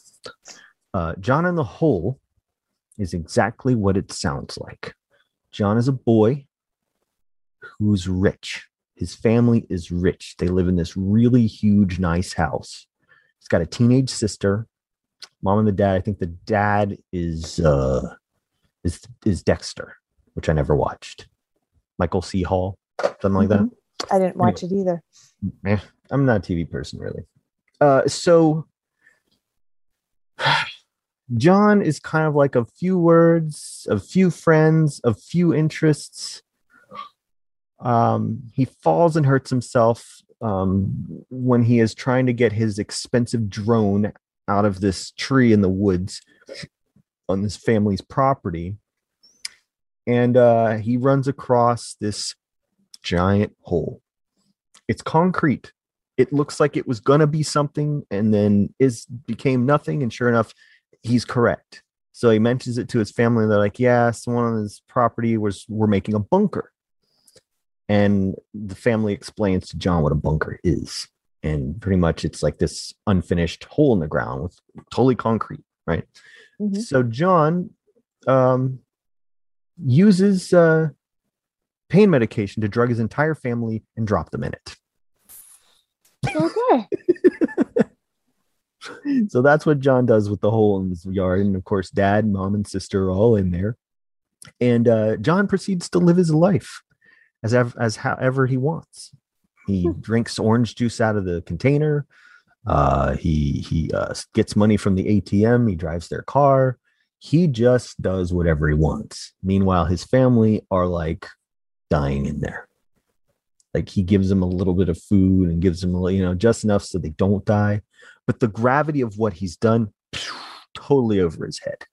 Uh, John and the Hole is exactly what it sounds like. John is a boy who's rich. His family is rich. They live in this really huge, nice house. He's got a teenage sister, mom and the dad. I think the dad is uh, is is Dexter, which I never watched. Michael C. Hall, something like mm-hmm. that. I didn't watch anyway. it either. Eh, I'm not a T V person, really. Uh, so John is kind of like a few words, a few friends, a few interests. Um, he falls and hurts himself um, when he is trying to get his expensive drone out of this tree in the woods on this family's property. And uh, he runs across this giant hole. It's concrete. It looks like it was going to be something and then is became nothing. And sure enough, he's correct. So he mentions it to his family. And they're like, yeah, someone on his property was, we're making a bunker. And the family explains to John what a bunker is. And pretty much it's like this unfinished hole in the ground with totally concrete, right? Mhm. So John um, uses uh, pain medication to drug his entire family and drop them in it. Okay. So that's what John does with the hole in his yard. And of course, dad, mom, and sister are all in there. And uh, John proceeds to live his life as, ev- as however he wants. He drinks orange juice out of the container. Uh, he he uh, gets money from the A T M. He drives their car. He just does whatever he wants. Meanwhile, his family are like dying in there. Like he gives them a little bit of food and gives them, you know, just enough so they don't die. But the gravity of what he's done, totally over his head.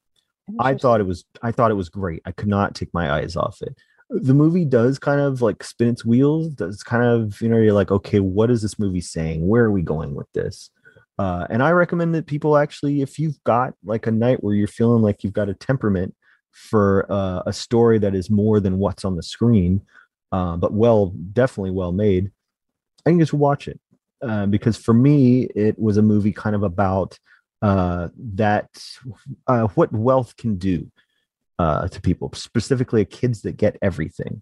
I thought it was I thought it was great. I could not take my eyes off it. The movie does kind of like spin its wheels. Does kind of, you know, you're like, okay, what is this movie saying? Where are we going with this? Uh, and I recommend that people actually, if you've got like a night where you're feeling like you've got a temperament for uh, a story that is more than what's on the screen, uh, but well, definitely well made, I think you should watch it. Uh, because for me, it was a movie kind of about uh, that uh, what wealth can do uh, to people, specifically kids that get everything.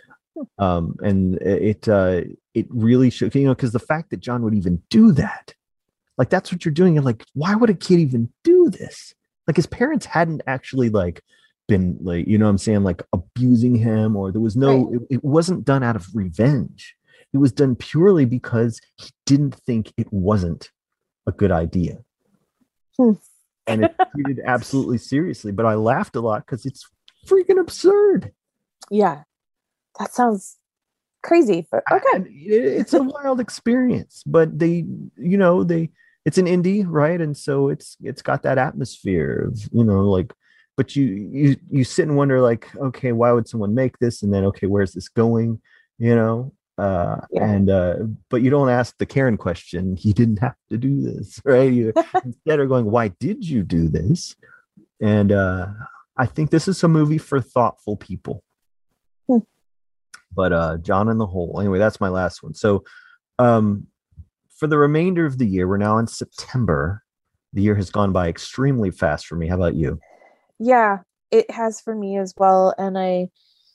Um, and it uh, it really should, you know, because the fact that John would even do that, like that's what you're doing. You're like, why would a kid even do this? Like his parents hadn't actually like been like, you know what I'm saying, like abusing him, or there was no, Right. it, it wasn't done out of revenge. It was done purely because he didn't think it wasn't a good idea. Hmm. And it's treated absolutely seriously. But I laughed a lot because it's freaking absurd. Yeah. That sounds crazy, but okay. And it- it's a wild experience. But they, you know, they it's an indie, right? And so it's it's got that atmosphere of, you know, like, but you you you sit and wonder, like, okay, why would someone make this? And then, okay, where's this going? You know? Uh, Yeah. and uh, but you don't ask the Karen question. He didn't have to do this, right? You instead are going, why did you do this? And uh, I think this is a movie for thoughtful people. Hmm. But uh, John in the Hole. Anyway, that's my last one. So um, for the remainder of the year, we're now in September. The year has gone by extremely fast for me. How about you? Yeah, it has for me as well. And I,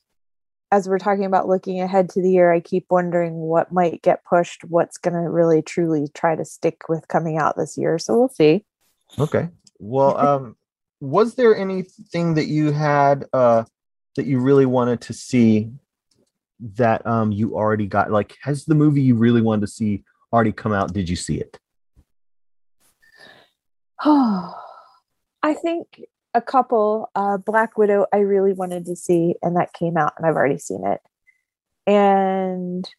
as we're talking about looking ahead to the year, I keep wondering what might get pushed, what's going to really truly try to stick with coming out this year. So we'll see. Okay. Well, um, was there anything that you had uh, that you really wanted to see that um, you already got? Like, has the movie you really wanted to see already come out? Did you see it? Oh, I think a couple. Uh, Black Widow, I really wanted to see, and that came out, and I've already seen it. And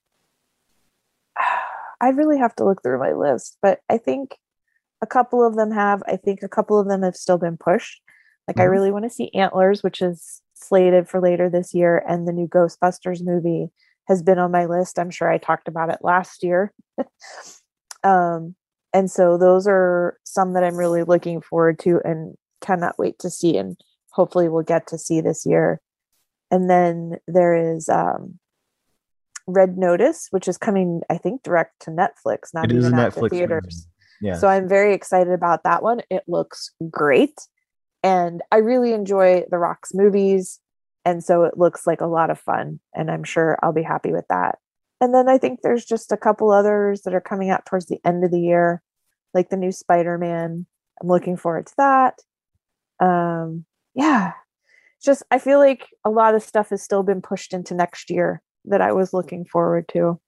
I really have to look through my list, but I think a couple of them have. I think a couple of them have still been pushed. Like, mm-hmm. I really want to see Antlers, which is slated for later this year, and the new Ghostbusters movie has been on my list. I'm sure I talked about it last year. um, and so those are some that I'm really looking forward to and cannot wait to see, and hopefully we'll get to see this year. And then there is um, Red Notice, which is coming, I think, direct to Netflix, not it is even a out Netflix to theaters. Yeah. So I'm very excited about that one. It looks great. And I really enjoy The Rock's movies. And so it looks like a lot of fun. And I'm sure I'll be happy with that. And then I think there's just a couple others that are coming out towards the end of the year, like the new Spider-Man. I'm looking forward to that. Um, yeah. Just, I feel like a lot of stuff has still been pushed into next year that I was looking forward to.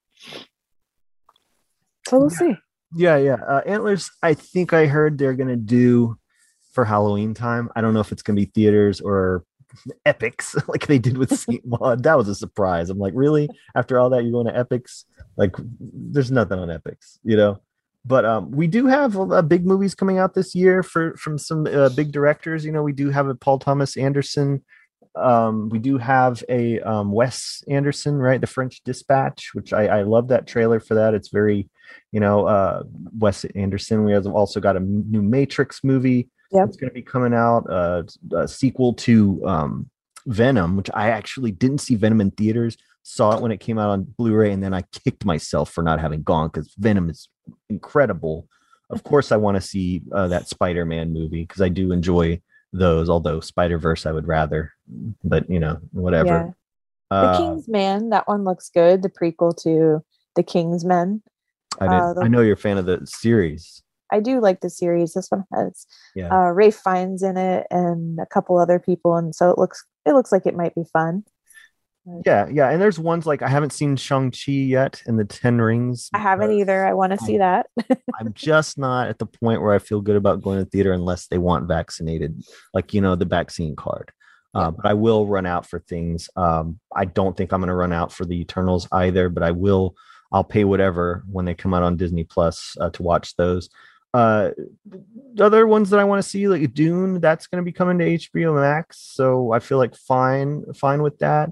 So we'll yeah. see. Yeah, yeah. Uh, Antlers, I think I heard they're going to do for Halloween time. I don't know if it's going to be theaters or Epics like they did with Saint Maud. That was a surprise. I'm like, really? After all that, you're going to Epics? Like, there's nothing on Epics, you know? But um, we do have uh, big movies coming out this year for from some uh, big directors. You know, we do have a Paul Thomas Anderson. Um, we do have a um, Wes Anderson, right? The French Dispatch, which I, I love that trailer for that. It's very, you know, uh, Wes Anderson. We have also got a new Matrix movie. Yep. It's going to be coming out, uh, a sequel to um, Venom, which I actually didn't see Venom in theaters. Saw it when it came out on Blu-ray, and then I kicked myself for not having gone because Venom is incredible. of course, I want to see uh, that Spider-Man movie because I do enjoy those. Although Spider-Verse, I would rather, but you know, whatever. Yeah. The Uh, King's Man, that one looks good. The prequel to The King's Men. I did. Uh, the- I know you're a fan of the series. I do like the series. This one has Yeah. uh, Ralph Fiennes in it and a couple other people, and so it looks it looks like it might be fun. Yeah, yeah, and there's ones like I haven't seen Shang-Chi yet and the Ten Rings. I haven't because either. I want to see that. I'm just not at the point where I feel good about going to theater unless they want vaccinated, like, you know, the vaccine card. Uh, Yeah. but I will run out for things. Um, I don't think I'm going to run out for the Eternals either, but I will. I'll pay whatever when they come out on Disney Plus uh, to watch those. Uh, the other ones that I want to see, like Dune, that's going to be coming to H B O Max, so I feel like fine, fine with that.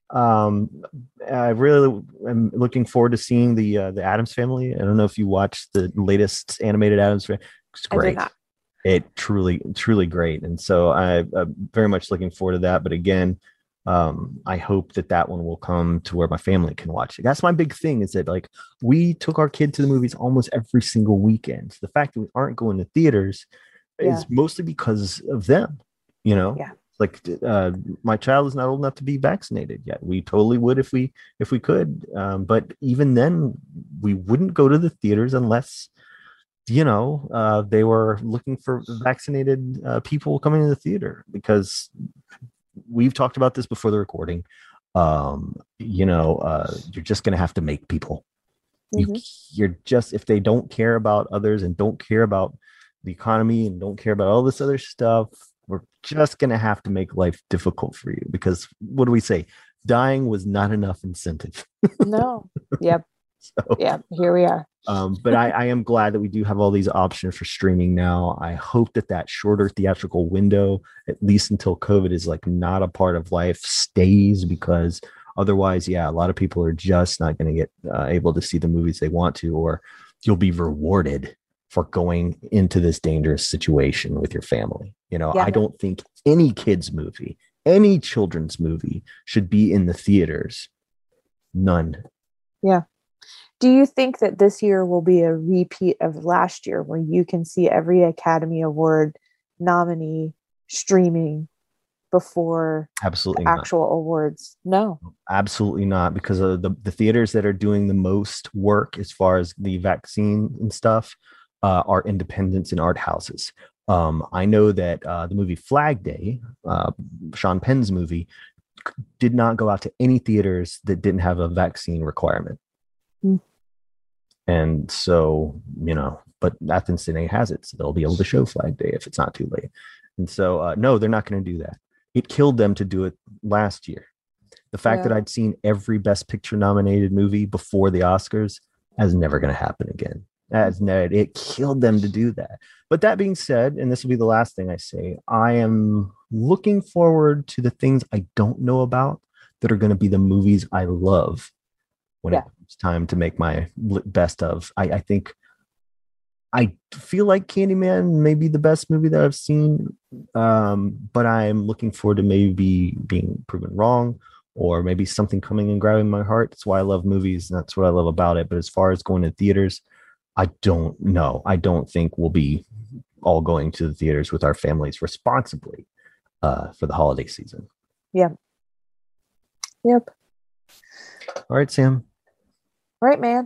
Um, I really am looking forward to seeing the uh, the Addams Family. I don't know if you watched the latest animated Addams Family. It's I did great. not. It truly, truly great, and so I, I'm very much looking forward to that. But again, um, I hope that that one will come to where my family can watch it. That's my big thing. Is that like we took our kid to the movies almost every single weekend. So the fact that we aren't going to theaters Yeah. is mostly because of them. You know, Yeah. like uh, my child is not old enough to be vaccinated yet. We totally would if we if we could, um, but even then, we wouldn't go to the theaters unless, you know, uh, they were looking for vaccinated uh, people coming to the theater, because we've talked about this before the recording. Um, you know, uh, you're just going to have to make people. You, Mhm. you're just, if they don't care about others and don't care about the economy and don't care about all this other stuff, we're just going to have to make life difficult for you, because what do we say? Dying was not enough incentive. No. Yep. So, Yeah. Here we are. um, but I, I am glad that we do have all these options for streaming now. I hope that that shorter theatrical window, at least until COVID is like not a part of life, stays, because otherwise, yeah, a lot of people are just not going to get uh, able to see the movies they want to, or you'll be rewarded for going into this dangerous situation with your family. You know, Yeah. I don't think any kids movie, any children's movie should be in the theaters. None. Yeah. Do you think that this year will be a repeat of last year, where you can see every Academy Award nominee streaming before Absolutely the not. actual awards? No. Absolutely not, because of the, the theaters that are doing the most work as far as the vaccine and stuff uh, are independents and art houses. Um, I know that uh, the movie Flag Day, uh, Sean Penn's movie, did not go out to any theaters that didn't have a vaccine requirement. Mm. And so, you know, but Athens Cine has it, so they'll be able to show Flag Day if it's not too late. And so, uh, no, they're not going to do that. It killed them to do it last year. The fact Yeah. that I'd seen every Best Picture nominated movie before the Oscars is never going to happen again. As net, it killed them to do that. But that being said, and this will be the last thing I say, I am looking forward to the things I don't know about that are going to be the movies I love when Yeah. it comes time to make my li- best of. I, I think I feel like Candyman may be the best movie that I've seen, um, but I'm looking forward to maybe being proven wrong, or maybe something coming and grabbing my heart. That's why I love movies, and that's what I love about it. But as far as going to theaters, I don't know. I don't think we'll be all going to the theaters with our families responsibly uh, for the holiday season. Yep. Yep. All right, Sam. Right, man.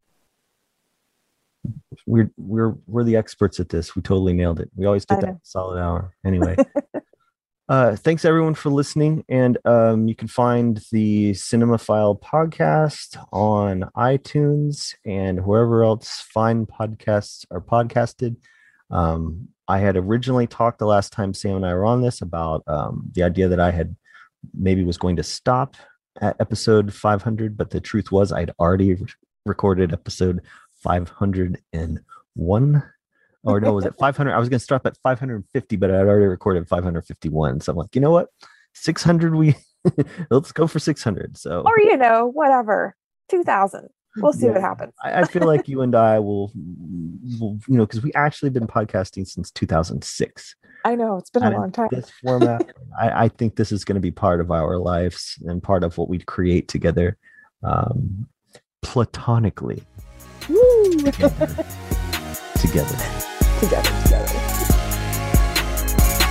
We're we're we're the experts at this. We totally nailed it. We always get I that know. solid hour. Anyway. Uh, thanks everyone for listening, and um, you can find the Cinemaphile podcast on iTunes and wherever else fine podcasts are podcasted. Um, I had originally talked the last time Sam and I were on this about um, the idea that I had maybe was going to stop at episode five hundred, but the truth was I'd already re- recorded episode five hundred one. Or no, was it five hundred? I was going to start at five hundred fifty, but I had already recorded five hundred fifty-one. So I'm like, you know what? six hundred, we let's go for six hundred. So, Or, you know, whatever. two thousand. We'll see Yeah. what happens. I, I feel like you and I will, will you know, because we actually been podcasting since two thousand six. I know. It's been a And in long time. This format, I, I think this is going to be part of our lives and part of what we create together, um, platonically. Woo! together. Together,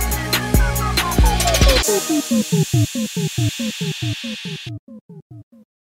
together.